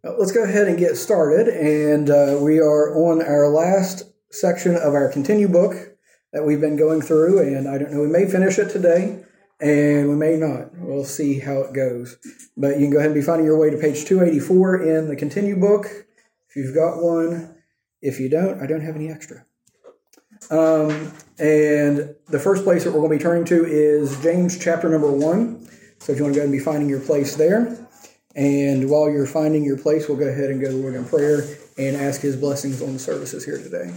Let's go ahead and get started, and we are on our last section of our Continue book that we've been going through, and I don't know, we may finish it today, and we may not. We'll see how it goes. But you can go ahead and be finding your way to page 284 in the Continue book, if you've got one. If you don't, I don't have any extra. And the first place that we're going to be turning to is James chapter number 1. So if you want to go ahead and be finding your place there. And while you're finding your place, we'll go ahead and go to the Lord in prayer and ask His blessings on the services here today.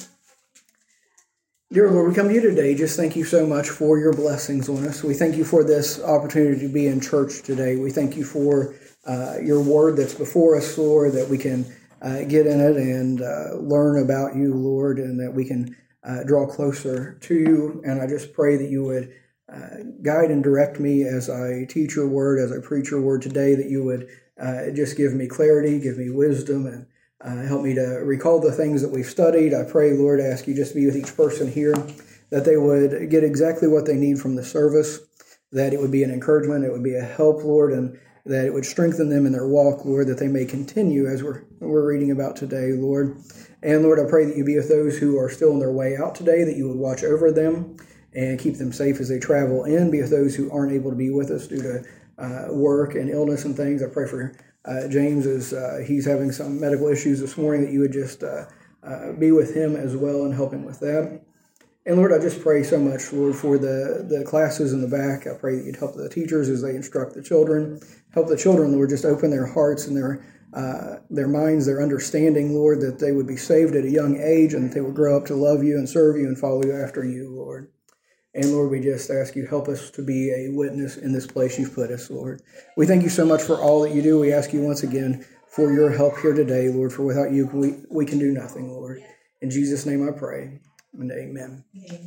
Dear Lord, we come to you today. Just thank you so much for your blessings on us. We thank you for this opportunity to be in church today. We thank you for your word that's before us, Lord, that we can get in it and learn about you, Lord, and that we can draw closer to you. And I just pray that you would guide and direct me as I teach your word, as I preach your word today, that you would just give me clarity, give me wisdom, and help me to recall the things that we've studied. I pray, Lord, I ask you just to be with each person here, that they would get exactly what they need from the service, that it would be an encouragement, it would be a help, Lord, and that it would strengthen them in their walk, Lord, that they may continue as we're reading about today, Lord. And Lord, I pray that you be with those who are still on their way out today, that you would watch over them and keep them safe as they travel in. Be with those who aren't able to be with us due to work and illness and things. I pray for James as he's having some medical issues this morning, that you would just be with him as well and help him with that. And Lord, I just pray so much, Lord, for the classes in the back. I pray that you'd help the teachers as they instruct the children. Help the children, Lord, just open their hearts and their minds, their understanding, Lord, that they would be saved at a young age and that they would grow up to love you and serve you and follow you after you, Lord. And Lord, we just ask you, help us to be a witness in this place you've put us, Lord. We thank you so much for all that you do. We ask you once again for your help here today, Lord, for without you, we can do nothing, Lord. In Jesus' name I pray, and amen.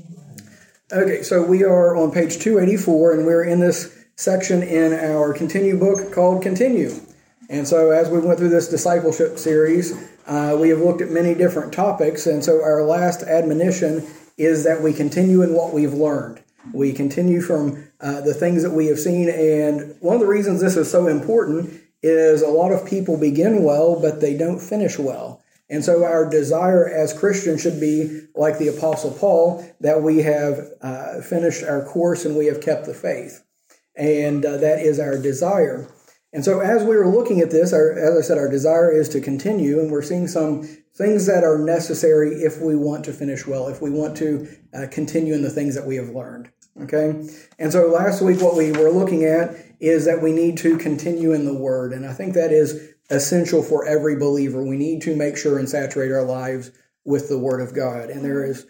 Okay, so we are on page 284, and we're in this section in our Continue book called Continue. And so as we went through this discipleship series, we have looked at many different topics, and so our last admonition is that we continue in what we've learned. We continue from the things that we have seen, and one of the reasons this is so important is a lot of people begin well, but they don't finish well. And so our desire as Christians should be like the Apostle Paul, that we have finished our course and we have kept the faith. And that is our desire. And so as we were looking at this, as I said, our desire is to continue, and we're seeing some things that are necessary if we want to finish well, if we want to continue in the things that we have learned. Okay? And so last week what we were looking at is that we need to continue in the Word, and I think that is essential for every believer. We need to make sure and saturate our lives with the Word of God. And there is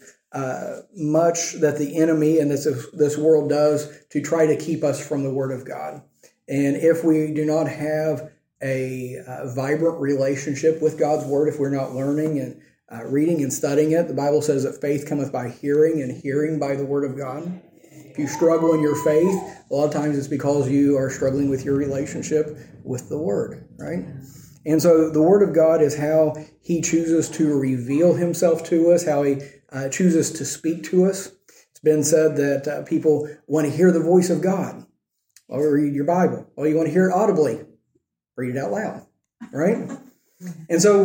much that the enemy and this world does to try to keep us from the Word of God. And if we do not have a vibrant relationship with God's Word, if we're not learning and reading and studying it, the Bible says that faith cometh by hearing, and hearing by the Word of God. If you struggle in your faith, a lot of times it's because you are struggling with your relationship with the Word, right? And so the Word of God is how He chooses to reveal Himself to us, how He chooses to speak to us. It's been said that people want to hear the voice of God. Well, read your Bible. Well, you want to hear it audibly. Read it out loud, right? And so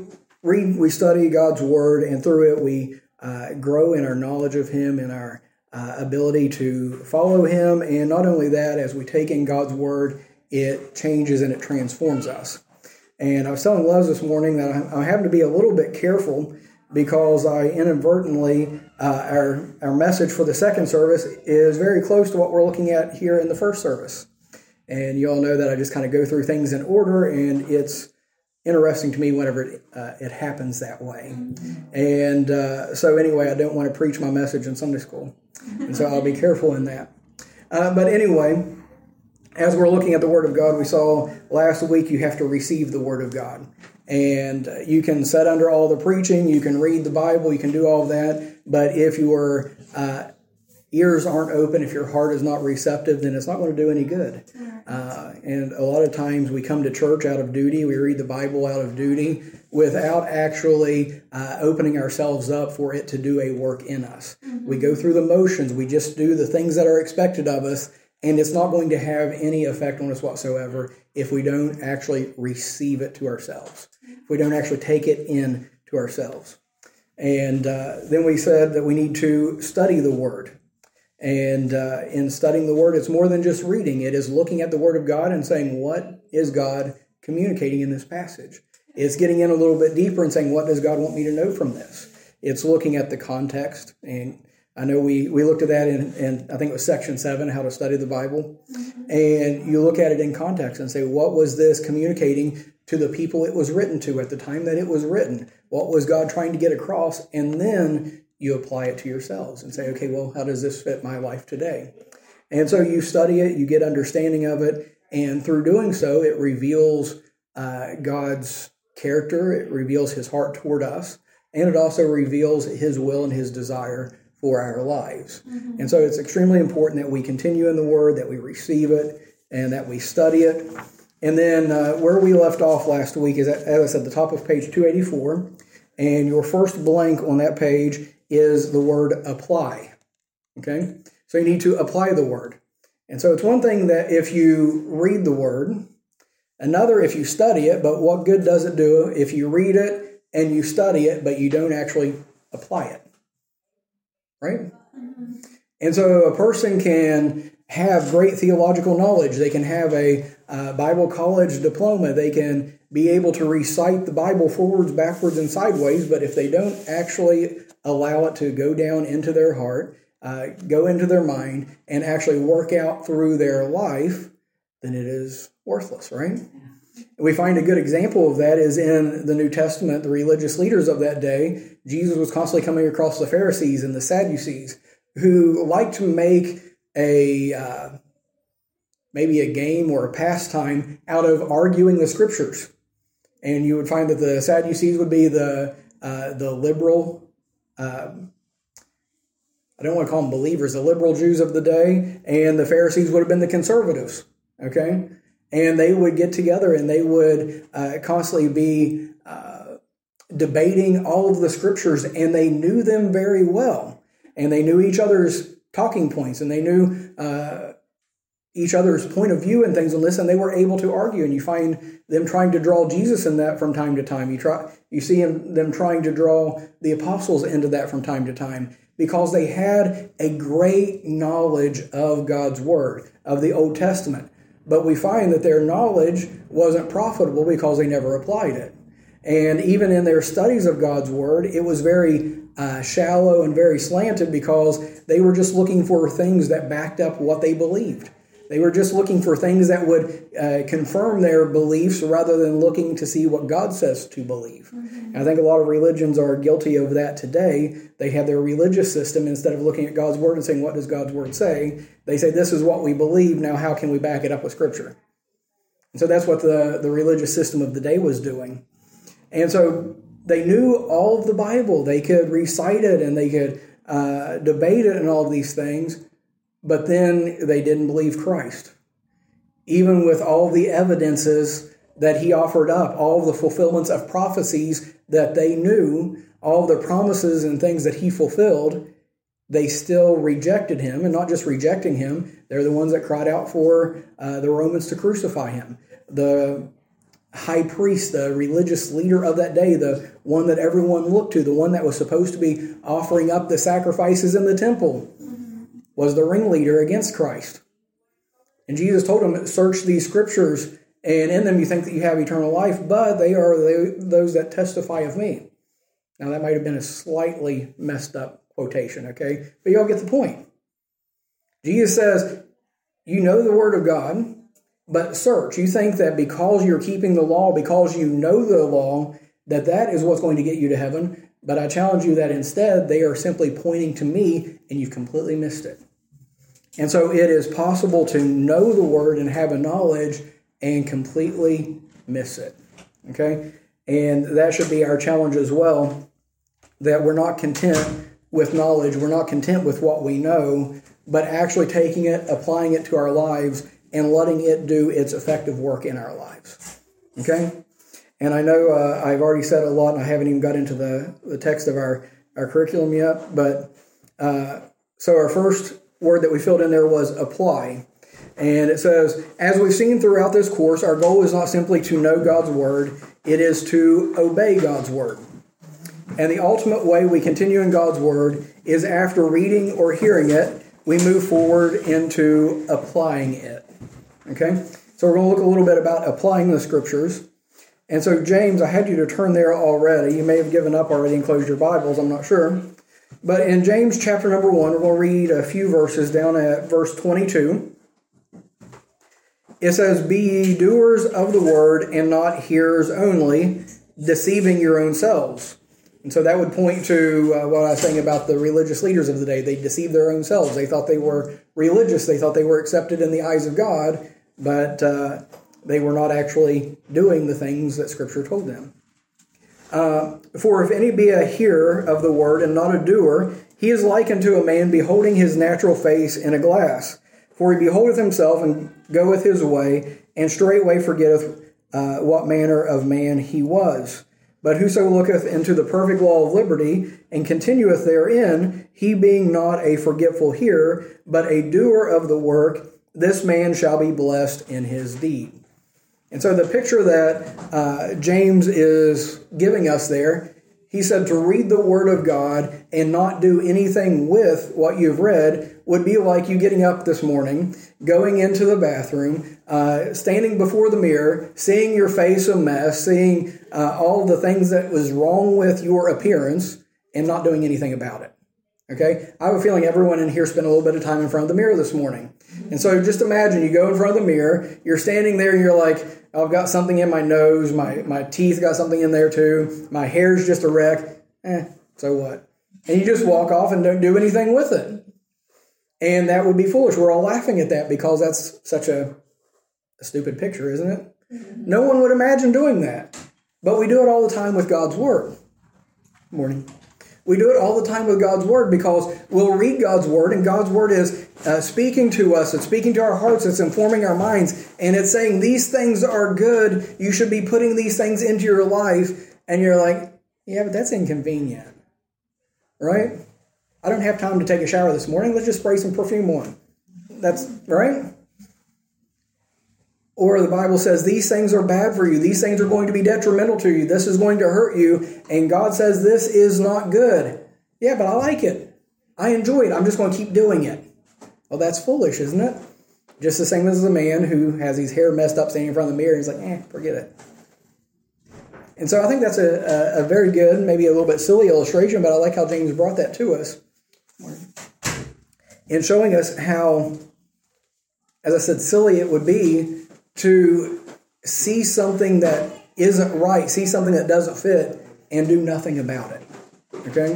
we study God's Word, and through it we grow in our knowledge of Him and our ability to follow Him. And not only that, as we take in God's Word, it changes and it transforms us. And I was telling Luz this morning that I have to be a little bit careful, because I inadvertently, our message for the second service is very close to what we're looking at here in the first service. And you all know that I just kind of go through things in order, and it's interesting to me whenever it happens that way. And so anyway, I don't want to preach my message in Sunday school, and so I'll be careful in that. But anyway, as we're looking at the Word of God, we saw last week you have to receive the Word of God. And you can sit under all the preaching, you can read the Bible, you can do all of that, but if your ears aren't open, if your heart is not receptive, then it's not going to do any good. And a lot of times we come to church out of duty, we read the Bible out of duty, without actually opening ourselves up for it to do a work in us. We go through the motions, we just do the things that are expected of us, and it's not going to have any effect on us whatsoever if we don't actually receive it to ourselves, if we don't actually take it in to ourselves. And then we said that we need to study the Word. And in studying the Word, it's more than just reading. It is looking at the Word of God and saying, what is God communicating in this passage? It's getting in a little bit deeper and saying, what does God want me to know from this? It's looking at the context. And I know we looked at that in I think it was section 7, how to study the Bible. And you look at it in context and say, what was this communicating to the people it was written to at the time that it was written? What was God trying to get across? And then you apply it to yourselves and say, okay, well, how does this fit my life today? And so you study it, you get understanding of it, and through doing so, it reveals God's character, it reveals his heart toward us, and it also reveals his will and his desire for our lives. And so it's extremely important that we continue in the Word, that we receive it, and that we study it. And then where we left off last week is, as I said, the top of page 284, and your first blank on that page is the word apply. Okay? So you need to apply the Word. And so it's one thing that if you read the Word, another if you study it, but what good does it do if you read it and you study it, but you don't actually apply it? Right? And so a person can have great theological knowledge. They can have a Bible college diploma. They can be able to recite the Bible forwards, backwards, and sideways, but if they don't actually allow it to go down into their heart, go into their mind, and actually work out through their life, then it is worthless, right? We find a good example of that is in the New Testament, the religious leaders of that day. Jesus was constantly coming across the Pharisees and the Sadducees, who liked to make maybe a game or a pastime out of arguing the Scriptures. And you would find that the Sadducees would be the liberal, I don't want to call them believers, the liberal Jews of the day, and the Pharisees would have been the conservatives, okay? And they would get together and they would constantly be debating all of the Scriptures, and they knew them very well. And they knew each other's talking points, and they knew each other's point of view and things on this, and they were able to argue. And you find them trying to draw Jesus in that from time to time. You see them trying to draw the apostles into that from time to time, because they had a great knowledge of God's Word, of the Old Testament. But we find that their knowledge wasn't profitable because they never applied it. And even in their studies of God's Word, it was very shallow and very slanted, because they were just looking for things that backed up what they believed. They were just looking for things that would confirm their beliefs rather than looking to see what God says to believe. And I think a lot of religions are guilty of that today. They have their religious system, instead of looking at God's Word and saying, what does God's Word say? They say, this is what we believe, now how can we back it up with Scripture? And so that's what the religious system of the day was doing. And so they knew all of the Bible. They could recite it and they could debate it and all of these things, but then they didn't believe Christ. Even with all the evidences that he offered up, all the fulfillments of prophecies that they knew, all the promises and things that he fulfilled, they still rejected him. And not just rejecting him, they're the ones that cried out for the Romans to crucify him. The high priest, the religious leader of that day, the one that everyone looked to, the one that was supposed to be offering up the sacrifices in the temple, was the ringleader against Christ. And Jesus told him, search these Scriptures, and in them you think that you have eternal life, but they are those that testify of me. Now that might have been a slightly messed up quotation, okay? But y'all get the point. Jesus says, you know the Word of God, but search. You think that because you're keeping the law, because you know the law, that is what's going to get you to heaven. But I challenge you that instead they are simply pointing to me, and you've completely missed it. And so it is possible to know the Word and have a knowledge and completely miss it. Okay? And that should be our challenge as well, that we're not content with knowledge, we're not content with what we know, but actually taking it, applying it to our lives, and letting it do its effective work in our lives. Okay? And I know I've already said a lot, and I haven't even got into the text of our curriculum yet, but so our first word that we filled in there was apply. And it says, as we've seen throughout this course, our goal is not simply to know God's Word, it is to obey God's Word. And the ultimate way we continue in God's Word is after reading or hearing it, we move forward into applying it. Okay? So we're going to look a little bit about applying the Scriptures. And so, James, I had you to turn there already. You may have given up already and closed your Bibles, I'm not sure. But in James chapter number 1, we're going to read a few verses down at verse 22. It says, "Be ye doers of the word, and not hearers only, deceiving your own selves." And so that would point to what I was saying about the religious leaders of the day. They deceived their own selves. They thought they were religious. They thought they were accepted in the eyes of God, but they were not actually doing the things that Scripture told them. "For if any be a hearer of the word and not a doer, he is like unto a man beholding his natural face in a glass. For he beholdeth himself and goeth his way, and straightway forgetteth what manner of man he was. But whoso looketh into the perfect law of liberty, and continueth therein, he being not a forgetful hearer, but a doer of the work, this man shall be blessed in his deed." And so the picture that James is giving us there, he said to read the Word of God and not do anything with what you've read would be like you getting up this morning, going into the bathroom, standing before the mirror, seeing your face a mess, seeing all the things that was wrong with your appearance, and not doing anything about it. Okay? I have a feeling everyone in here spent a little bit of time in front of the mirror this morning. And so just imagine you go in front of the mirror, you're standing there and you're like, I've got something in my nose, my teeth got something in there too, my hair's just a wreck, so what? And you just walk off and don't do anything with it. And that would be foolish. We're all laughing at that because that's such a stupid picture, isn't it? Mm-hmm. No one would imagine doing that. But we do it all the time with God's Word. Morning. We do it all the time with God's Word because we'll read God's Word, and God's Word is speaking to us. It's speaking to our hearts. It's informing our minds. And it's saying these things are good. You should be putting these things into your life. And you're like, yeah, but that's inconvenient. Right? I don't have time to take a shower this morning. Let's just spray some perfume on. That's right. Or the Bible says these things are bad for you. These things are going to be detrimental to you. This is going to hurt you. And God says this is not good. Yeah, but I like it. I enjoy it. I'm just going to keep doing it. Well, that's foolish, isn't it? Just the same as a man who has his hair messed up standing in front of the mirror. He's like, forget it. And so I think that's a very good, maybe a little bit silly illustration, but I like how James brought that to us. In showing us how, as I said, silly it would be to see something that isn't right, see something that doesn't fit, and do nothing about it. Okay?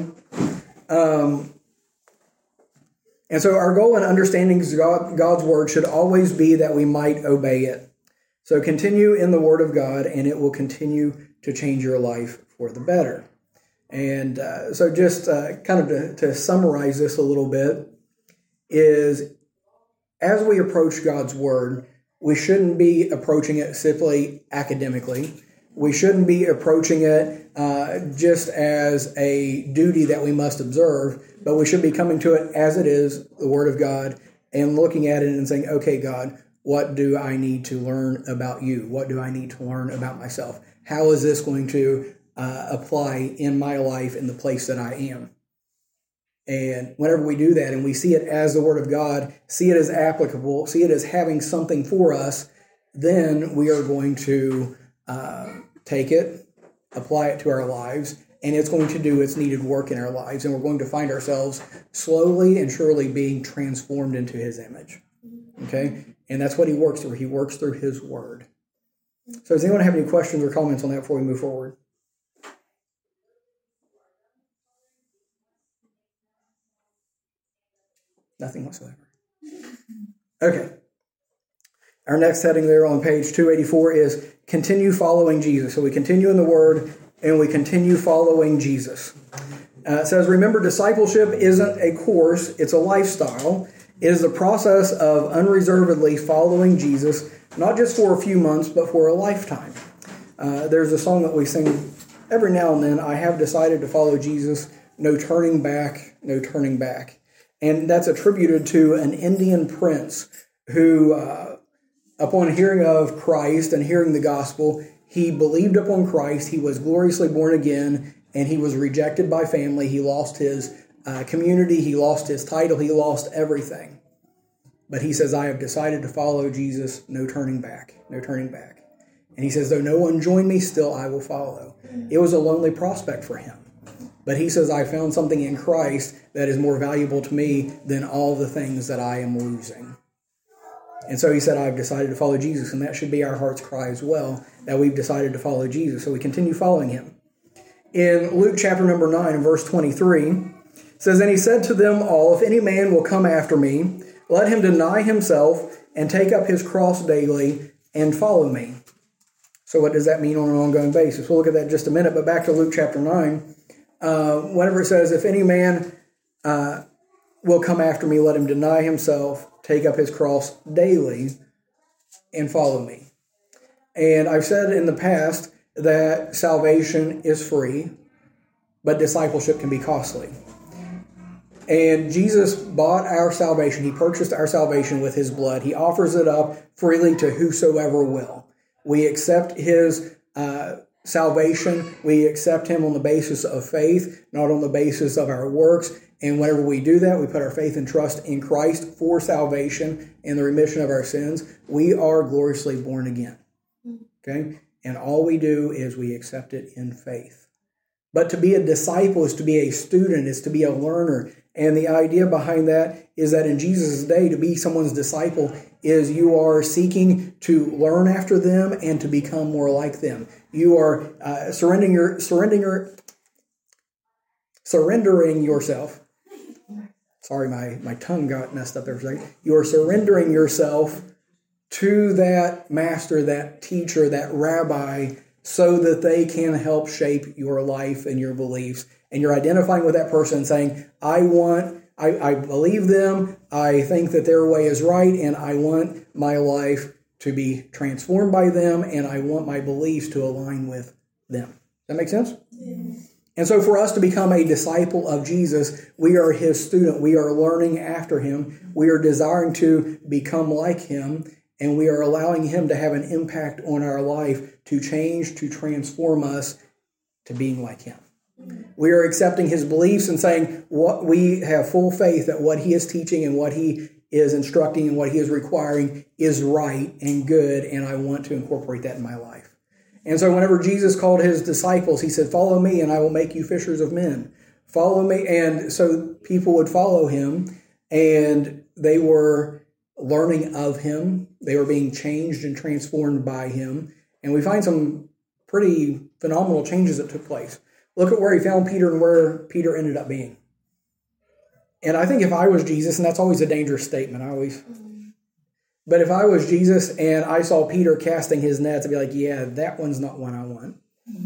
And so our goal in understanding God's Word should always be that we might obey it. So continue in the Word of God, and it will continue to change your life for the better. And so just kind of to summarize this a little bit is as we approach God's Word, we shouldn't be approaching it simply academically. We shouldn't be approaching it just as a duty that we must observe, but we should be coming to it as it is, the Word of God, and looking at it and saying, okay, God, what do I need to learn about you? What do I need to learn about myself? How is this going to apply in my life in the place that I am? And whenever we do that and we see it as the Word of God, see it as applicable, see it as having something for us, then we are going to take it, apply it to our lives, and it's going to do its needed work in our lives. And we're going to find ourselves slowly and surely being transformed into His image. Okay? And that's what He works through. He works through His Word. So does anyone have any questions or comments on that before we move forward? Nothing whatsoever. Okay. Our next heading there on page 284 is continue following Jesus. So we continue in the Word and we continue following Jesus. It says, remember, discipleship isn't a course, it's a lifestyle. It is the process of unreservedly following Jesus, not just for a few months, but for a lifetime. There's a song that we sing every now and then, I have decided to follow Jesus, no turning back, no turning back. And that's attributed to an Indian prince who, upon hearing of Christ and hearing the gospel, he believed upon Christ, he was gloriously born again, and he was rejected by family. He lost his community, he lost his title, he lost everything. But he says, I have decided to follow Jesus, no turning back, no turning back. And he says, though no one join me, still I will follow. It was a lonely prospect for him. But he says, I found something in Christ that is more valuable to me than all the things that I am losing. And so he said, I've decided to follow Jesus. And that should be our heart's cry as well, that we've decided to follow Jesus. So we continue following him. In Luke chapter number 9 and verse 23, it says, and he said to them all, if any man will come after me, let him deny himself and take up his cross daily and follow me. So what does that mean on an ongoing basis? We'll look at that in just a minute, but back to Luke chapter 9. Whenever it says, if any man will come after me, let him deny himself, take up his cross daily, and follow me. And I've said in the past that salvation is free, but discipleship can be costly. And Jesus bought our salvation. He purchased our salvation with his blood. He offers it up freely to whosoever will. We accept his salvation. We accept him on the basis of faith, not on the basis of our works. And whenever we do that, we put our faith and trust in Christ for salvation and the remission of our sins. We are gloriously born again. Okay? And all we do is we accept it in faith. But to be a disciple is to be a student, is to be a learner. And the idea behind that is that in Jesus' day, to be someone's disciple is you are seeking to learn after them and to become more like them. You are surrendering yourself. Sorry, my tongue got messed up there for a second. You are surrendering yourself to that master, that teacher, that rabbi, so that they can help shape your life and your beliefs. And you're identifying with that person saying, I believe them, I think that their way is right, and I want my life to be transformed by them, and I want my beliefs to align with them. Does that make sense? Yeah. And so for us to become a disciple of Jesus, we are his student. We are learning after him. We are desiring to become like him, and we are allowing him to have an impact on our life to change, to transform us to being like him. We are accepting his beliefs and saying what we have full faith that what he is teaching and what he is instructing and what he is requiring is right and good, and I want to incorporate that in my life. And so whenever Jesus called his disciples, he said, follow me and I will make you fishers of men. Follow me. And so people would follow him, and they were learning of him. They were being changed and transformed by him. And we find some pretty phenomenal changes that took place. Look at where he found Peter and where Peter ended up being. And I think if I was Jesus, and that's always a dangerous statement, but if I was Jesus and I saw Peter casting his nets, I'd be like, yeah, that one's not one I want.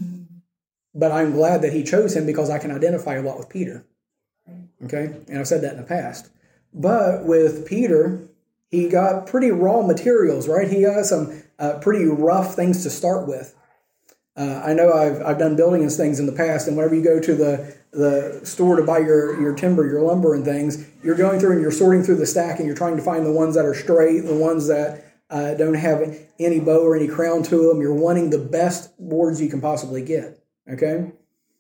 But I'm glad that he chose him because I can identify a lot with Peter. Okay? And I've said that in the past. But with Peter, he got pretty raw materials, right? He got some pretty rough things to start with. I know I've done building and things in the past, and whenever you go to the store to buy your timber, your lumber and things, you're going through and you're sorting through the stack, and you're trying to find the ones that are straight, the ones that don't have any bow or any crown to them. You're wanting the best boards you can possibly get, okay?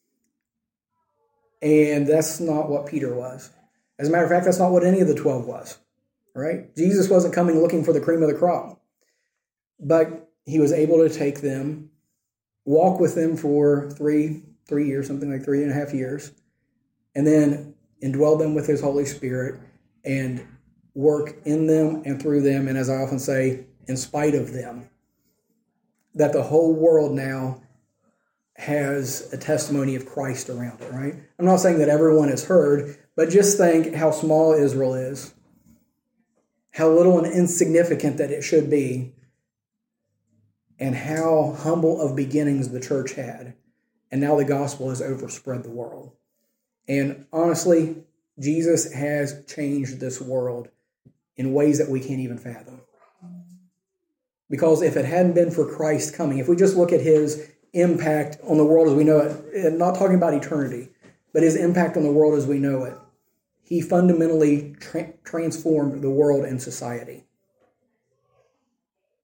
And that's not what Peter was. As a matter of fact, that's not what any of the 12 was, right? Jesus wasn't coming looking for the cream of the crop, but he was able to take them, walk with them for three years, something like 3.5 years, and then indwell them with his Holy Spirit and work in them and through them, and as I often say, in spite of them, that the whole world now has a testimony of Christ around it, right? I'm not saying that everyone has heard, but just think how small Israel is, how little and insignificant that it should be, and how humble of beginnings the church had. And now the gospel has overspread the world. And honestly, Jesus has changed this world in ways that we can't even fathom. Because if it hadn't been for Christ coming, if we just look at his impact on the world as we know it, and not talking about eternity, but his impact on the world as we know it, he fundamentally transformed the world and society.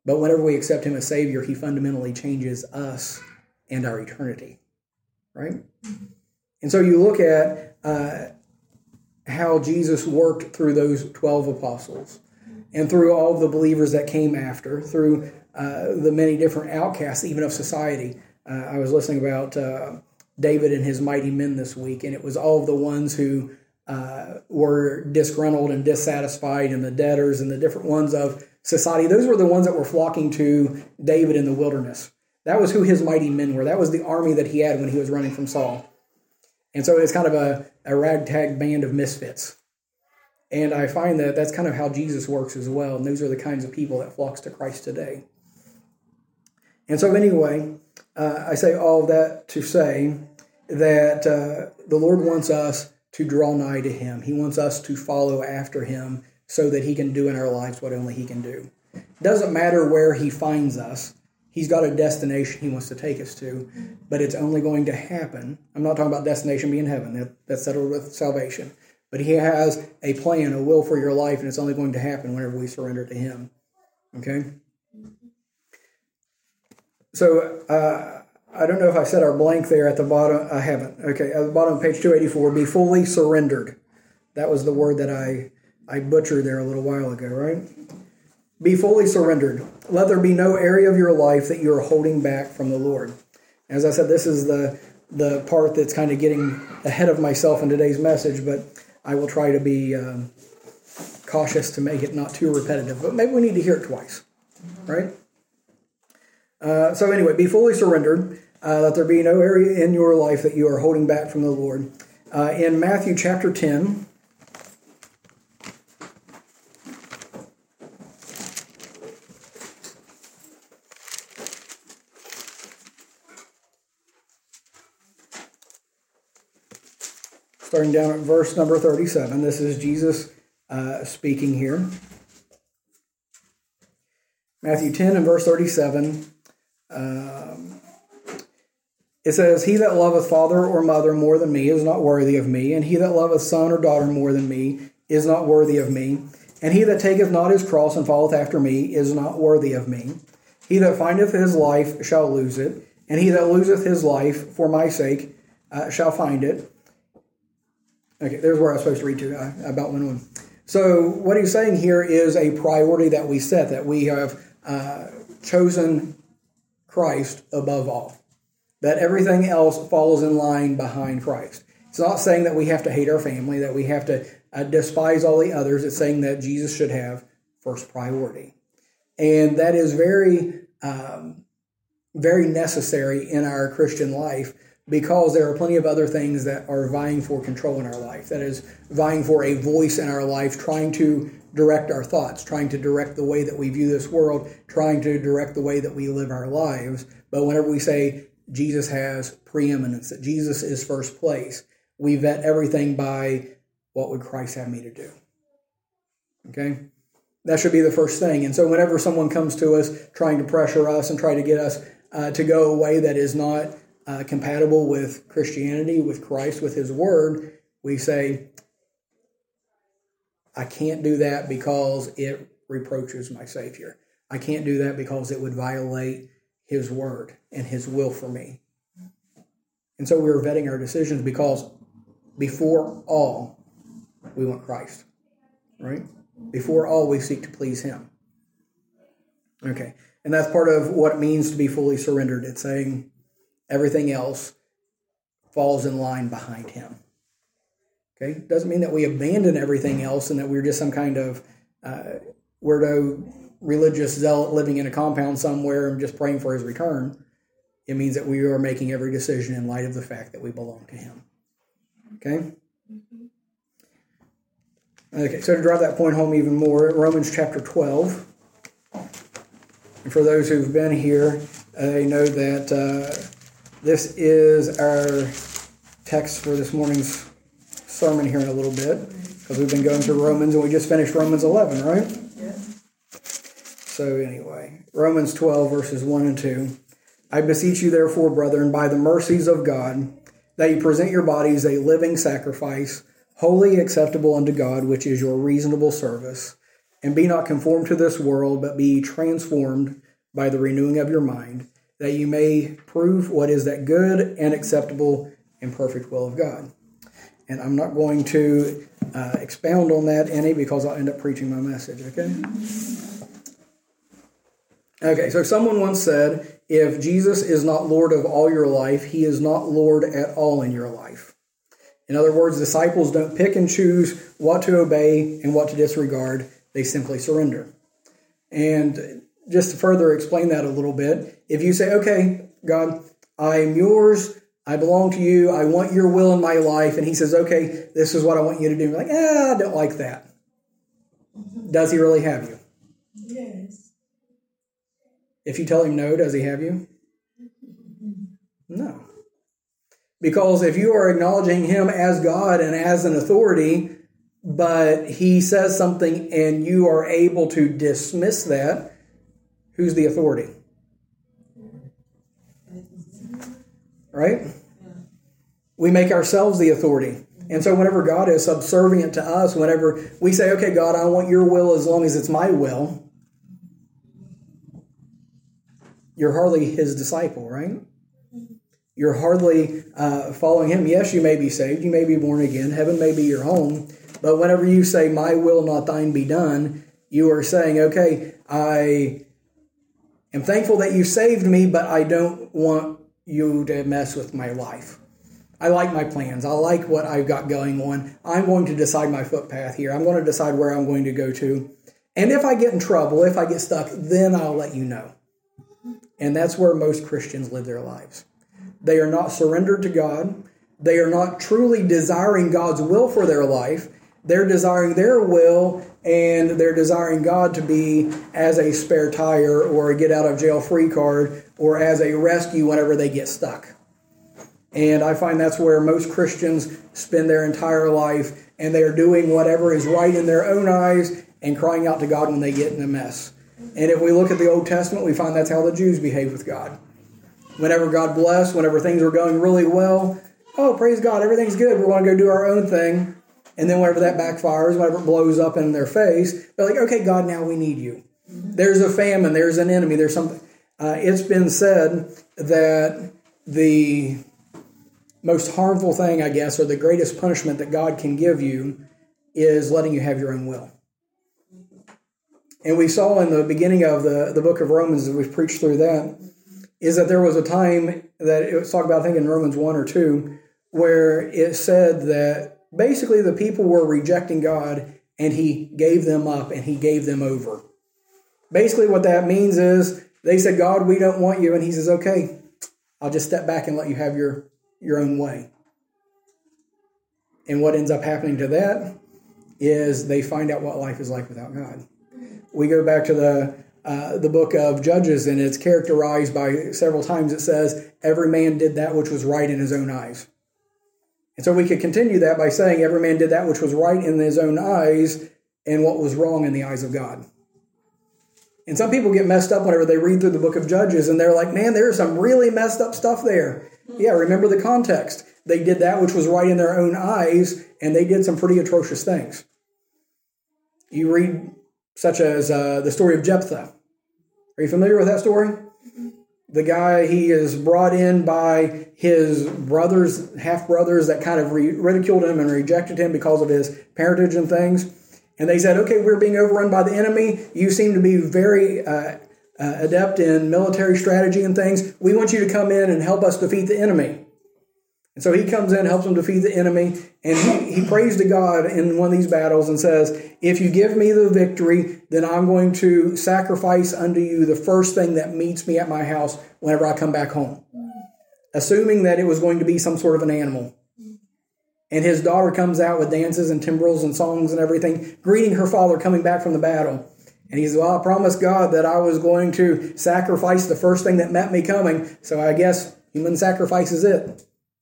But whenever we accept him as Savior, he fundamentally changes us and our eternity, right? And so you look at how Jesus worked through those 12 apostles and through all of the believers that came after, through the many different outcasts, even of society. I was listening about David and his mighty men this week, and it was all of the ones who were disgruntled and dissatisfied, and the debtors and the different ones of society. Those were the ones that were flocking to David in the wilderness. That was who his mighty men were. That was the army that he had when he was running from Saul. And so it's kind of a ragtag band of misfits. And I find that that's kind of how Jesus works as well. And those are the kinds of people that flocks to Christ today. And so anyway, I say all of that to say that the Lord wants us to draw nigh to him. He wants us to follow after him so that he can do in our lives what only he can do. It doesn't matter where he finds us. He's got a destination he wants to take us to, but it's only going to happen. I'm not talking about destination being heaven. That's settled with salvation. But he has a plan, a will for your life, and it's only going to happen whenever we surrender to him. Okay? So, I don't know if I set our blank there at the bottom. I haven't. Okay, at the bottom of page 284, be fully surrendered. That was the word that I butchered there a little while ago, right? Be fully surrendered. Let there be no area of your life that you are holding back from the Lord. As I said, this is the part that's kind of getting ahead of myself in today's message, but I will try to be cautious to make it not too repetitive. But maybe we need to hear it twice, right? So anyway, be fully surrendered. Let there be no area in your life that you are holding back from the Lord. In Matthew chapter 10, starting down at verse number 37, this is Jesus speaking here. Matthew 10 and verse 37, it says, he that loveth father or mother more than me is not worthy of me, and he that loveth son or daughter more than me is not worthy of me, and he that taketh not his cross and followeth after me is not worthy of me. He that findeth his life shall lose it, and he that loseth his life for my sake shall find it. Okay, there's where I was supposed to read to. I about went on. So what he's saying here is a priority that we set, that we have chosen Christ above all. That everything else falls in line behind Christ. It's not saying that we have to hate our family, that we have to despise all the others. It's saying that Jesus should have first priority. And that is very, very necessary in our Christian life, because there are plenty of other things that are vying for control in our life, that is vying for a voice in our life, trying to direct our thoughts, trying to direct the way that we view this world, trying to direct the way that we live our lives. But whenever we say Jesus has preeminence, that Jesus is first place, we vet everything by what would Christ have me to do. Okay? That should be the first thing. And so whenever someone comes to us trying to pressure us and try to get us to go a way that is not compatible with Christianity, with Christ, with his word, we say, I can't do that because it reproaches my Savior. I can't do that because it would violate his word and his will for me. And so we're vetting our decisions, because before all, we want Christ, right? Before all, we seek to please him. Okay, and that's part of what it means to be fully surrendered. It's saying everything else falls in line behind him. Okay, doesn't mean that we abandon everything else and that we're just some kind of weirdo religious zealot living in a compound somewhere and just praying for his return. It means that we are making every decision in light of the fact that we belong to him. Okay? Okay, so to drive that point home even more, Romans chapter 12. And for those who've been here, they know that this is our text for this morning's sermon here in a little bit, because we've been going through Romans, and we just finished Romans 11, right? Yeah. So anyway, Romans 12, verses 1 and 2. I beseech you, therefore, brethren, by the mercies of God, that you present your bodies a living sacrifice, wholly acceptable unto God, which is your reasonable service. And be not conformed to this world, but be transformed by the renewing of your mind, that you may prove what is that good and acceptable and perfect will of God. And I'm not going to expound on that any, because I'll end up preaching my message, okay? Okay, so someone once said, if Jesus is not Lord of all your life, he is not Lord at all in your life. In other words, disciples don't pick and choose what to obey and what to disregard. They simply surrender. And just to further explain that a little bit, if you say, okay, God, I am yours, I belong to you, I want your will in my life, and he says, okay, this is what I want you to do. You're like, I don't like that. Does he really have you? Yes. If you tell him no, does he have you? No. Because if you are acknowledging him as God and as an authority, but he says something and you are able to dismiss that, who's the authority? Right? We make ourselves the authority. And so whenever God is subservient to us, whenever we say, okay, God, I want your will as long as it's my will, you're hardly his disciple, right? You're hardly following him. Yes, you may be saved. You may be born again. Heaven may be your home. But whenever you say, my will, not thine, be done, you are saying, okay, I am thankful that you saved me, but I don't want you to mess with my life. I like my plans. I like what I've got going on. I'm going to decide my footpath here. I'm going to decide where I'm going to go to. And if I get in trouble, if I get stuck, then I'll let you know. And that's where most Christians live their lives. They are not surrendered to God. They are not truly desiring God's will for their life. They're desiring their will, and they're desiring God to be as a spare tire or a get-out-of-jail-free card or as a rescue whenever they get stuck. And I find that's where most Christians spend their entire life, and they are doing whatever is right in their own eyes and crying out to God when they get in a mess. And if we look at the Old Testament, we find that's how the Jews behaved with God. Whenever God blessed, whenever things were going really well, oh, praise God, everything's good, we're going to go do our own thing. And then whenever that backfires, whenever it blows up in their face, they're like, okay, God, now we need you. There's a famine, there's an enemy, there's something. It's been said that the most harmful thing, I guess, or the greatest punishment that God can give you is letting you have your own will. And we saw in the beginning of the book of Romans, as we've preached through that, is that there was a time that it was talked about, I think in Romans 1 or 2, where it said that basically the people were rejecting God and he gave them up and he gave them over. Basically what that means is they said, God, we don't want you. And he says, okay, I'll just step back and let you have your own way. And what ends up happening to that is they find out what life is like without God. We go back to the book of Judges, and it's characterized by several times it says, every man did that which was right in his own eyes. And so we could continue that by saying every man did that which was right in his own eyes and what was wrong in the eyes of God. And some people get messed up whenever they read through the book of Judges, and they're like, man, there's some really messed up stuff there. Yeah, remember the context. They did that which was right in their own eyes, and they did some pretty atrocious things. You read such as the story of Jephthah. Are you familiar with that story? The guy, he is brought in by his brothers, half-brothers, that kind of ridiculed him and rejected him because of his parentage and things. And they said, okay, we're being overrun by the enemy. You seem to be very adept in military strategy and things. We want you to come in and help us defeat the enemy. And so he comes in, helps them defeat the enemy, and he prays to God in one of these battles and says, if you give me the victory, then I'm going to sacrifice unto you the first thing that meets me at my house whenever I come back home. Assuming that it was going to be some sort of an animal. And his daughter comes out with dances and timbrels and songs and everything, greeting her father coming back from the battle. And he says, well, I promised God that I was going to sacrifice the first thing that met me coming, so I guess human sacrifice is it.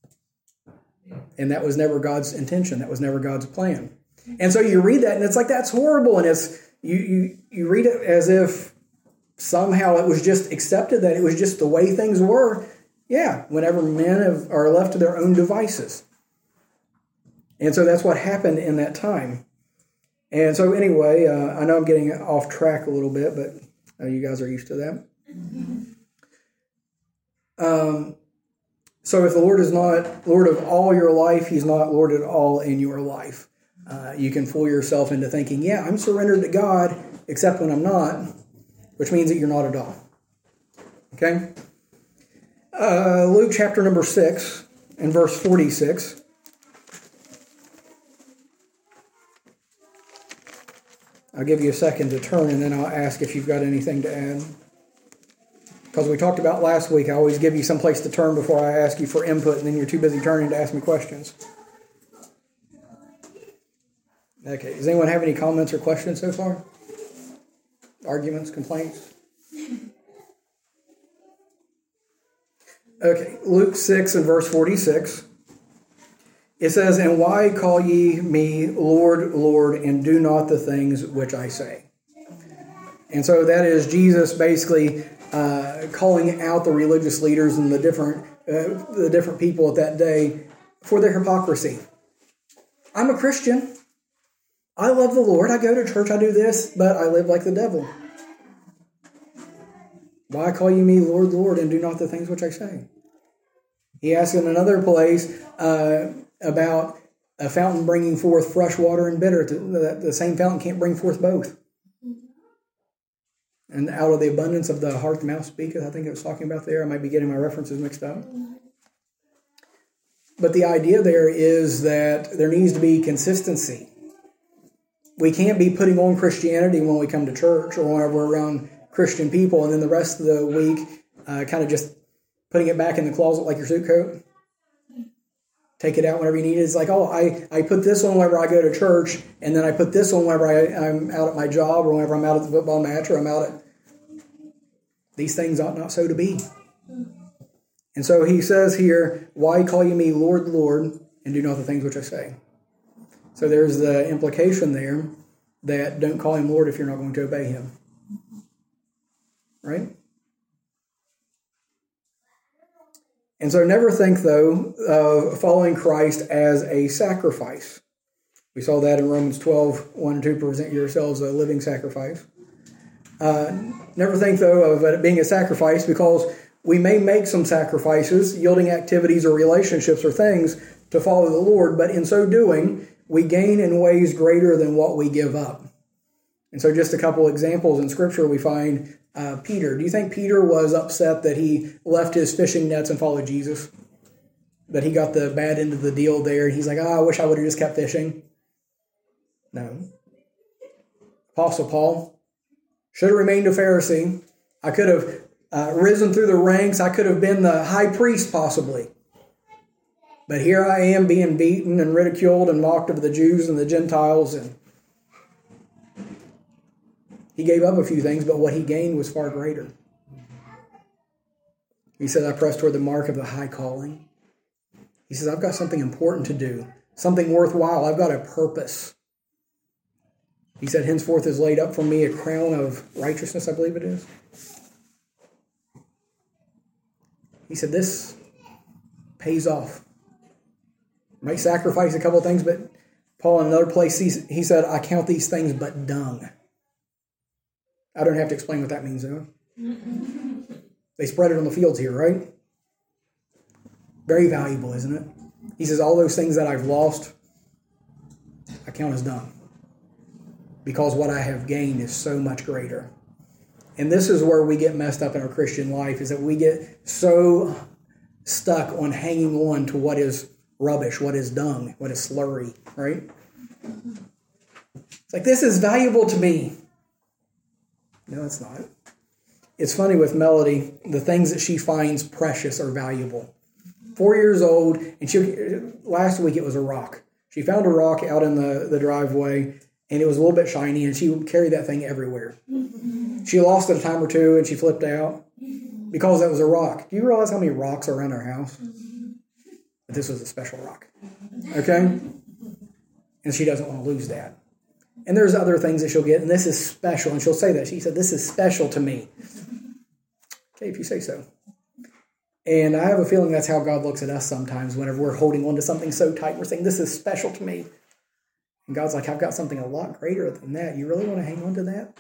And that was never God's intention. That was never God's plan. And so you read that, and it's like, that's horrible. And it's you read it as if somehow it was just accepted, that it was just the way things were. Yeah, whenever men are left to their own devices. And so that's what happened in that time. And so anyway, I know I'm getting off track a little bit, but you guys are used to that. So if the Lord is not Lord of all your life, He's not Lord at all in your life. You can fool yourself into thinking, yeah, I'm surrendered to God, except when I'm not, which means that you're not at all. Okay? Luke chapter number 6 and verse 46. I'll give you a second to turn, and then I'll ask if you've got anything to add. Because we talked about last week, I always give you some place to turn before I ask you for input, and then you're too busy turning to ask me questions. Okay, does anyone have any comments or questions so far? Arguments, complaints? Okay, Luke 6 and verse 46. It says, "And why call ye me Lord, Lord, and do not the things which I say?" And so that is Jesus basically calling out the religious leaders and the different people at that day for their hypocrisy. I'm a Christian. I love the Lord. I go to church. I do this, but I live like the devil. Why call you me Lord, Lord, and do not the things which I say? He asks in another place about a fountain bringing forth fresh water and bitter. The same fountain can't bring forth both. And out of the abundance of the heart the mouth speaketh. I think it was talking about there. I might be getting my references mixed up. But the idea there is that there needs to be consistency. We can't be putting on Christianity when we come to church or whenever we're around Christian people, and then the rest of the week kind of just putting it back in the closet like your suit coat. Take it out whenever you need it. It's like, oh, I put this on whenever I go to church, and then I put this on whenever I'm out at my job, or whenever I'm out at the football match, or I'm out at... These things ought not so to be. And so he says here, why call you me Lord, Lord, and do not the things which I say? So there's the implication there that don't call him Lord if you're not going to obey him. Right? And so never think, though, of following Christ as a sacrifice. We saw that in Romans 12, 1 and 2, present yourselves a living sacrifice. Never think, though, of it being a sacrifice, because we may make some sacrifices, yielding activities or relationships or things to follow the Lord, but in so doing, we gain in ways greater than what we give up. And so just a couple examples in Scripture we find Peter. Do you think Peter was upset that he left his fishing nets and followed Jesus? That he got the bad end of the deal there, and he's like, I wish I would have just kept fishing? No. Apostle Paul should have remained a Pharisee. I could have risen through the ranks. I could have been the high priest possibly. But here I am being beaten and ridiculed and mocked of the Jews and the Gentiles. And he gave up a few things, but what he gained was far greater. He said, I press toward the mark of the high calling. He says, I've got something important to do, something worthwhile. I've got a purpose. He said, henceforth is laid up for me a crown of righteousness, I believe it is. He said, this pays off. Might sacrifice a couple of things, but Paul in another place, he said, I count these things but dung. I don't have to explain what that means, though. They spread it on the fields here, right? Very valuable, isn't it? He says, all those things that I've lost, I count as dung. Because what I have gained is so much greater. And this is where we get messed up in our Christian life, is that we get so stuck on hanging on to what is rubbish, what is dung, what is slurry, right? It's like, this is valuable to me. No, it's not. It's funny with Melody, the things that she finds precious are valuable. 4 years old, and last week it was a rock. She found a rock out in the driveway, and it was a little bit shiny, and she would carry that thing everywhere. She lost it a time or two, and she flipped out because that was a rock. Do you realize how many rocks are around our house? But this was a special rock. Okay? And she doesn't want to lose that. And there's other things that she'll get, and this is special. And she'll say that. She said, this is special to me. Okay, if you say so. And I have a feeling that's how God looks at us sometimes whenever we're holding on to something so tight. We're saying, this is special to me. And God's like, I've got something a lot greater than that. You really want to hang on to that?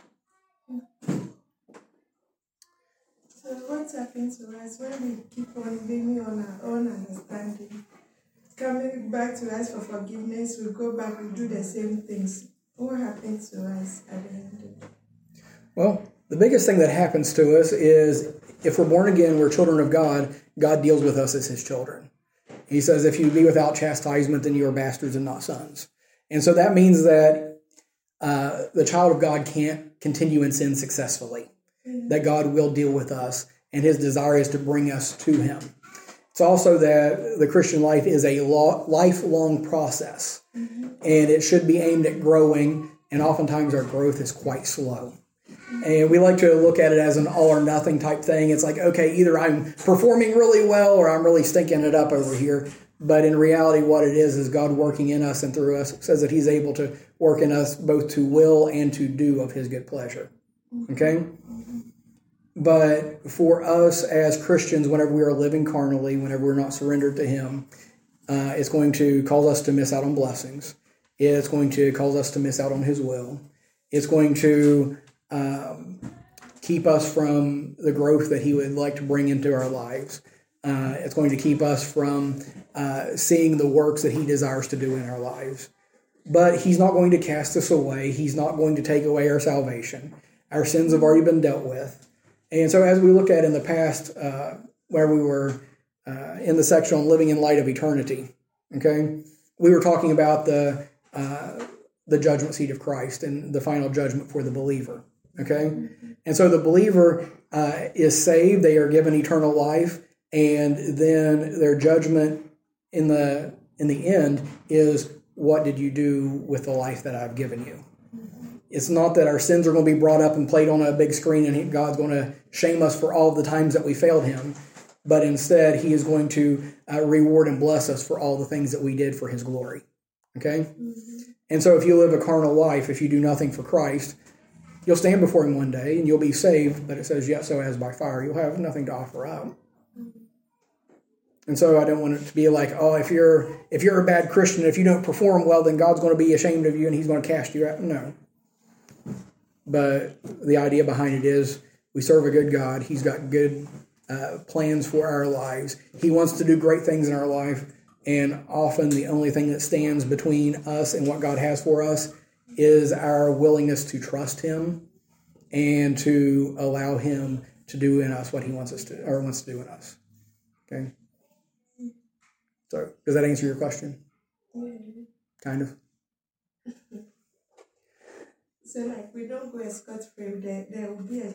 So what happens to us when we keep on leaning on our own understanding? Coming back to us for forgiveness, we go back, we do the same things. What happens to us at the end of it? Well, the biggest thing that happens to us is if we're born again, we're children of God, God deals with us as his children. He says, if you be without chastisement, then you are bastards and not sons. And so that means that the child of God can't continue in sin successfully, that God will deal with us, and his desire is to bring us to him. It's also that the Christian life is a lifelong process, and it should be aimed at growing, and oftentimes our growth is quite slow. And we like to look at it as an all or nothing type thing. It's like, okay, either I'm performing really well or I'm really stinking it up over here. But in reality, what it is God working in us and through us. It says that he's able to work in us both to will and to do of his good pleasure. Okay? But for us as Christians, whenever we are living carnally, whenever we're not surrendered to him, it's going to cause us to miss out on blessings. It's going to cause us to miss out on his will. It's going to keep us from the growth that he would like to bring into our lives. It's going to keep us from seeing the works that he desires to do in our lives. But he's not going to cast us away. He's not going to take away our salvation. Our sins have already been dealt with. And so as we look at in the past, where we were in the section on living in light of eternity, okay, we were talking about the judgment seat of Christ and the final judgment for the believer. Okay, and so the believer is saved; they are given eternal life, and then their judgment in the end is, what did you do with the life that I've given you? It's not that our sins are going to be brought up and played on a big screen, and God's going to shame us for all the times that we failed him, but instead he is going to reward and bless us for all the things that we did for his glory. Okay, and so if you live a carnal life, if you do nothing for Christ, you'll stand before him one day and you'll be saved, but it says, yet so as by fire. You'll have nothing to offer up. And so I don't want it to be like, oh, if you're a bad Christian, if you don't perform well, then God's going to be ashamed of you and he's going to cast you out. No. But the idea behind it is we serve a good God. He's got good plans for our lives. He wants to do great things in our life. And often the only thing that stands between us and what God has for us is our willingness to trust him and to allow him to do in us what he wants us to, or wants to do in us. Okay. So does that answer your question? Kind of. So like we don't go scot-free, there will be a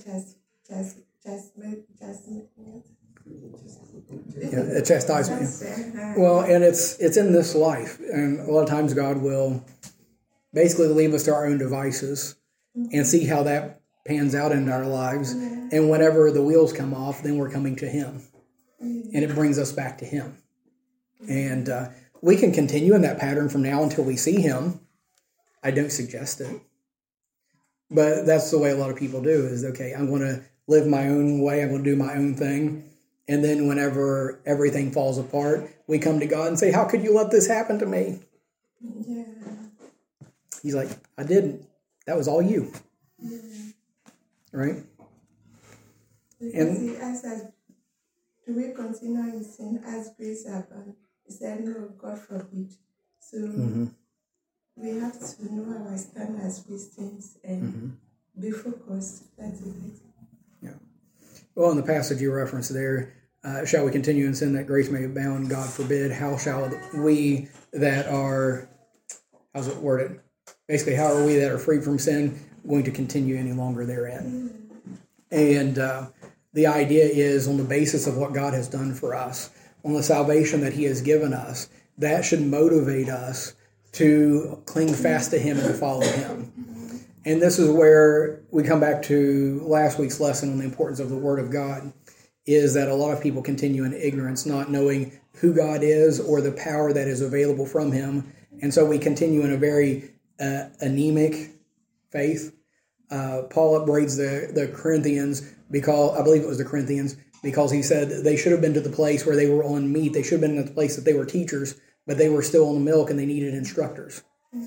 a chastisement. Well, and it's in this life, and a lot of times God will basically leave us to our own devices and see how that pans out in our lives. And whenever the wheels come off, then we're coming to him, and it brings us back to him. And we can continue in that pattern from now until we see him. I don't suggest it. But that's the way a lot of people do is, okay, I'm going to live my own way. I'm going to do my own thing. And then whenever everything falls apart, we come to God and say, how could you let this happen to me? Yeah. He's like, I didn't. That was all you. Yeah. Right? Because he asks us, do we continue in sin as grace abounds? He said, no, God forbid. So we have to know our stand as Christians and be focused. That's it. Yeah. Well, in the passage you referenced there, shall we continue in sin that grace may abound? God forbid. How shall we that are, how's it worded? Basically, how are we that are free from sin going to continue any longer therein? And the idea is on the basis of what God has done for us, on the salvation that he has given us, that should motivate us to cling fast to him and to follow him. And this is where we come back to last week's lesson on the importance of the Word of God, is that a lot of people continue in ignorance, not knowing who God is or the power that is available from him. And so we continue in a very anemic faith. Paul upbraids the Corinthians, because I believe it was the Corinthians, because he said they should have been to the place where they were on meat. They should have been at the place that they were teachers, but they were still on the milk and they needed instructors.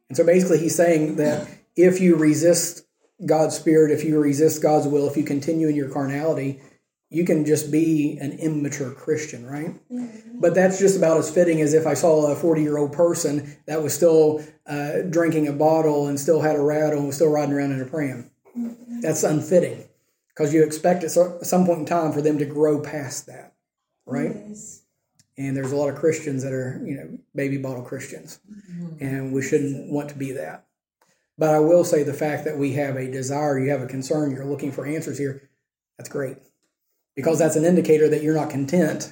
And so basically he's saying that if you resist God's Spirit, if you resist God's will, if you continue in your carnality, you can just be an immature Christian, right? Mm-hmm. But that's just about as fitting as if I saw a 40-year-old person that was still drinking a bottle and still had a rattle and was still riding around in a pram. Mm-hmm. That's unfitting because you expect at some point in time for them to grow past that, right? Yes. And there's a lot of Christians that are, baby bottle Christians, mm-hmm. and we shouldn't want to be that. But I will say the fact that we have a desire, you have a concern, you're looking for answers here, that's great. Because that's an indicator that you're not content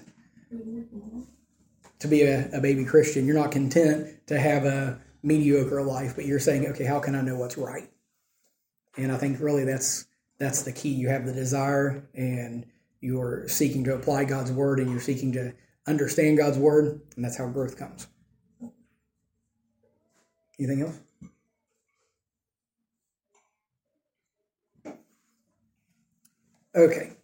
to be a baby Christian. You're not content to have a mediocre life, but you're saying, okay, how can I know what's right? And I think really that's the key. You have the desire and you're seeking to apply God's word and you're seeking to understand God's word, and that's how growth comes. Anything else? Okay.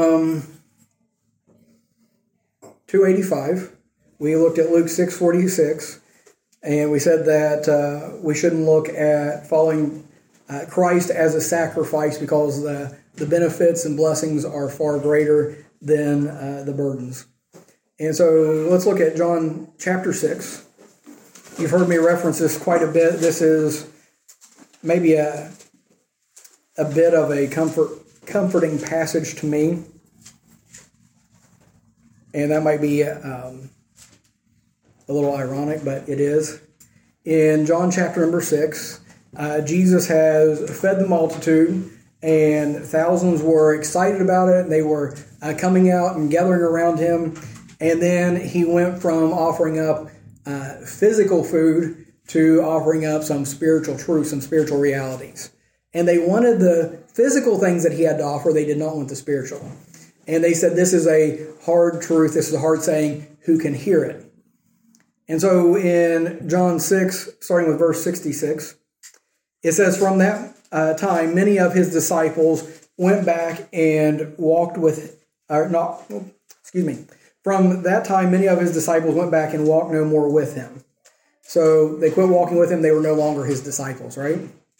285. We looked at Luke 6:46, and we said that we shouldn't look at following Christ as a sacrifice because the benefits and blessings are far greater than the burdens. And so let's look at John chapter 6. You've heard me reference this quite a bit. This is maybe a bit of a comforting passage to me. And that might be a little ironic, but it is. In John chapter number 6, Jesus has fed the multitude, and thousands were excited about it. They were coming out and gathering around him. And then he went from offering up physical food to offering up some spiritual truths, some spiritual realities. And they wanted the physical things that he had to offer. They did not want the spiritual. And they said, this is a hard truth. This is a hard saying. Who can hear it? And so in John 6, starting with verse 66, it says, from that time, many of his disciples went back and walked with, From that time, many of his disciples went back and walked no more with him. So they quit walking with him. They were no longer his disciples, right?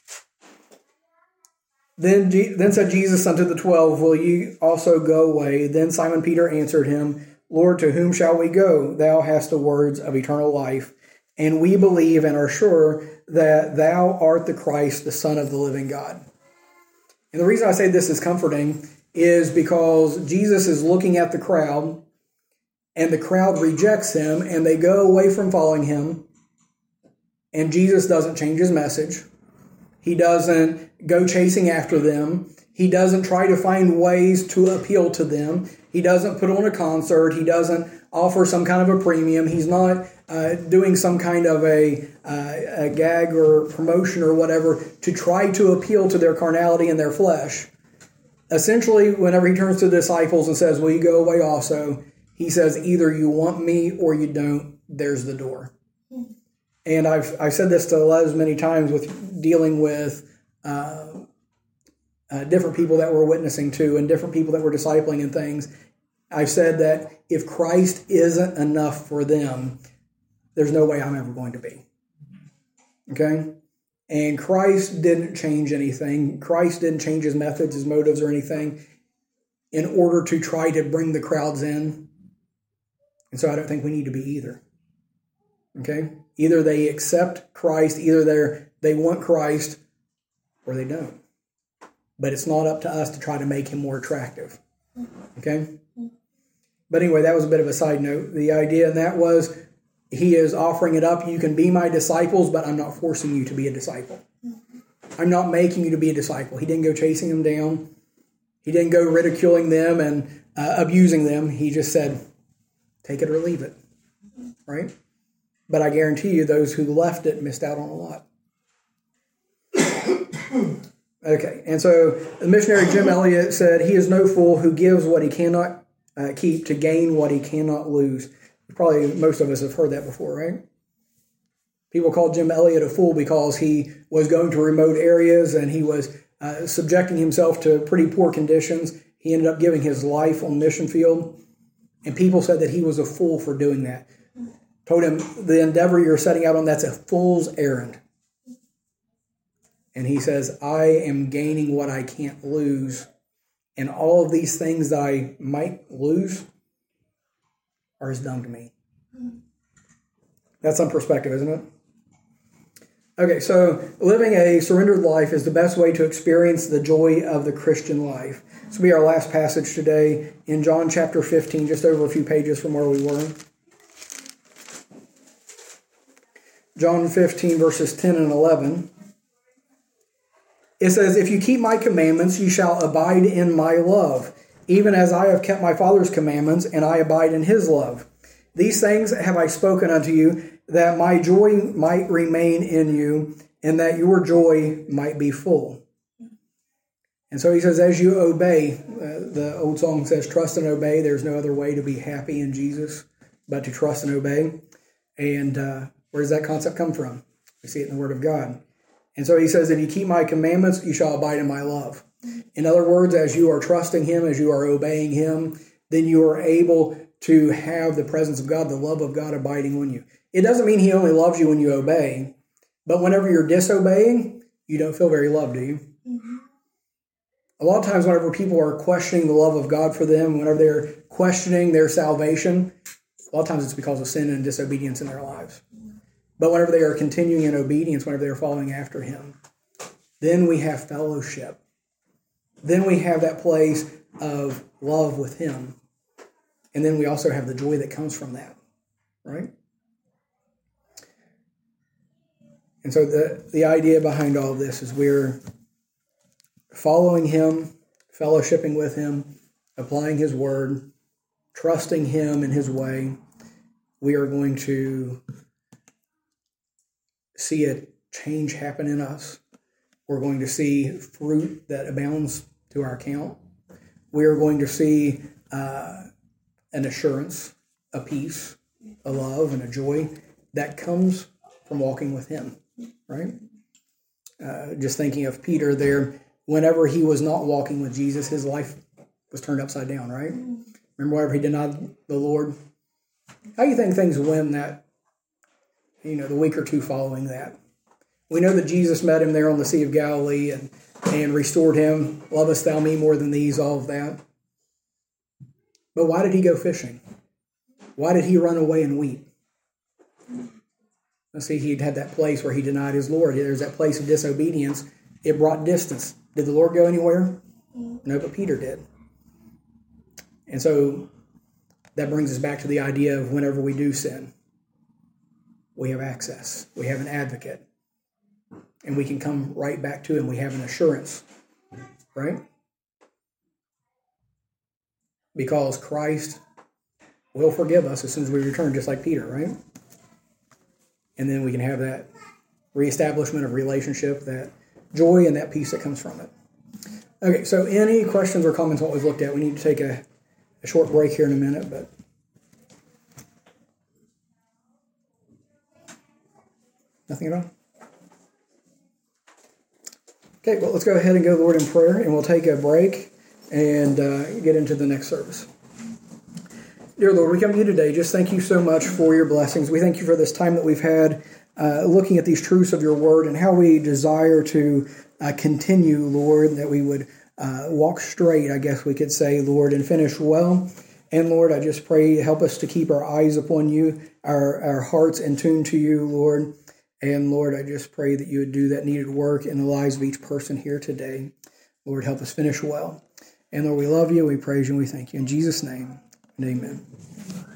Then said Jesus unto the 12, will ye also go away? Then Simon Peter answered him, Lord, to whom shall we go? Thou hast the words of eternal life, and we believe and are sure that thou art the Christ, the Son of the living God. And the reason I say this is comforting is because Jesus is looking at the crowd, and the crowd rejects him, and they go away from following him, and Jesus doesn't change his message. He doesn't go chasing after them. He doesn't try to find ways to appeal to them. He doesn't put on a concert. He doesn't offer some kind of a premium. He's not doing some kind of a gag or promotion or whatever to try to appeal to their carnality and their flesh. Essentially, whenever he turns to the disciples and says, will you go away also? He says, either you want me or you don't. There's the door. And I've said this to Les many times with dealing with different people that we're witnessing to and different people that we're discipling and things. I've said that if Christ isn't enough for them, there's no way I'm ever going to be. Okay? And Christ didn't change anything. Christ didn't change his methods, his motives, or anything in order to try to bring the crowds in. And so I don't think we need to be either. Okay? Either they accept Christ, either they want Christ, or they don't. But it's not up to us to try to make him more attractive. Okay? But anyway, that was a bit of a side note. The idea in that was he is offering it up. You can be my disciples, but I'm not forcing you to be a disciple. I'm not making you to be a disciple. He didn't go chasing them down. He didn't go ridiculing them and abusing them. He just said, take it or leave it. Right? But I guarantee you those who left it missed out on a lot. Okay, and so the missionary Jim Elliot said, he is no fool who gives what he cannot keep to gain what he cannot lose. Probably most of us have heard that before, right? People called Jim Elliot a fool because he was going to remote areas and he was subjecting himself to pretty poor conditions. He ended up giving his life on the mission field, and people said that he was a fool for doing that. Told him, the endeavor you're setting out on, that's a fool's errand. And he says, I am gaining what I can't lose. And all of these things that I might lose are as dung to me. That's some perspective, isn't it? Okay, so living a surrendered life is the best way to experience the joy of the Christian life. This will be our last passage today in John chapter 15, just over a few pages from where we were. John 15, verses 10 and 11. It says, if you keep my commandments, you shall abide in my love, even as I have kept my Father's commandments, and I abide in his love. These things have I spoken unto you, that my joy might remain in you, and that your joy might be full. And so he says, as you obey, the old song says, trust and obey. There's no other way to be happy in Jesus but to trust and obey. And where does that concept come from? We see it in the Word of God. And so he says, if you keep my commandments, you shall abide in my love. In other words, as you are trusting him, as you are obeying him, then you are able to have the presence of God, the love of God abiding on you. It doesn't mean he only loves you when you obey, but whenever you're disobeying, you don't feel very loved, do you? Mm-hmm. A lot of times whenever people are questioning the love of God for them, whenever they're questioning their salvation, a lot of times it's because of sin and disobedience in their lives. But whenever they are continuing in obedience, whenever they are following after him, then we have fellowship. Then we have that place of love with him. And then we also have the joy that comes from that, right? And so the idea behind all of this is we're following him, fellowshipping with him, applying his word, trusting him in his way. We are going to see a change happen in us. We're going to see fruit that abounds to our account. We are going to see an assurance, a peace, a love, and a joy that comes from walking with him, right? Just thinking of Peter there, whenever he was not walking with Jesus, his life was turned upside down, right? Remember whenever he denied the Lord? How do you think things went that, the week or two following that? We know that Jesus met him there on the Sea of Galilee and restored him. Lovest thou me more than these, all of that. But why did he go fishing? Why did he run away and weep? Let's see, he'd had that place where he denied his Lord. There's that place of disobedience. It brought distance. Did the Lord go anywhere? No, but Peter did. And so that brings us back to the idea of whenever we do sin, we have access. We have an advocate. And we can come right back to him. We have an assurance, right? Because Christ will forgive us as soon as we return, just like Peter, right? And then we can have that reestablishment of relationship, that joy and that peace that comes from it. Okay, so any questions or comments on what we've looked at? We need to take a short break here in a minute, but nothing at all? Okay, well, let's go ahead and go to the Lord in prayer, and we'll take a break and get into the next service. Dear Lord, we come to you today. Just thank you so much for your blessings. We thank you for this time that we've had looking at these truths of your word and how we desire to continue, Lord, that we would walk straight, I guess we could say, Lord, and finish well. And Lord, I just pray, help us to keep our eyes upon you, our hearts in tune to you, Lord. And Lord, I just pray that you would do that needed work in the lives of each person here today. Lord, help us finish well. And Lord, we love you, we praise you, and we thank you. In Jesus' name, and amen.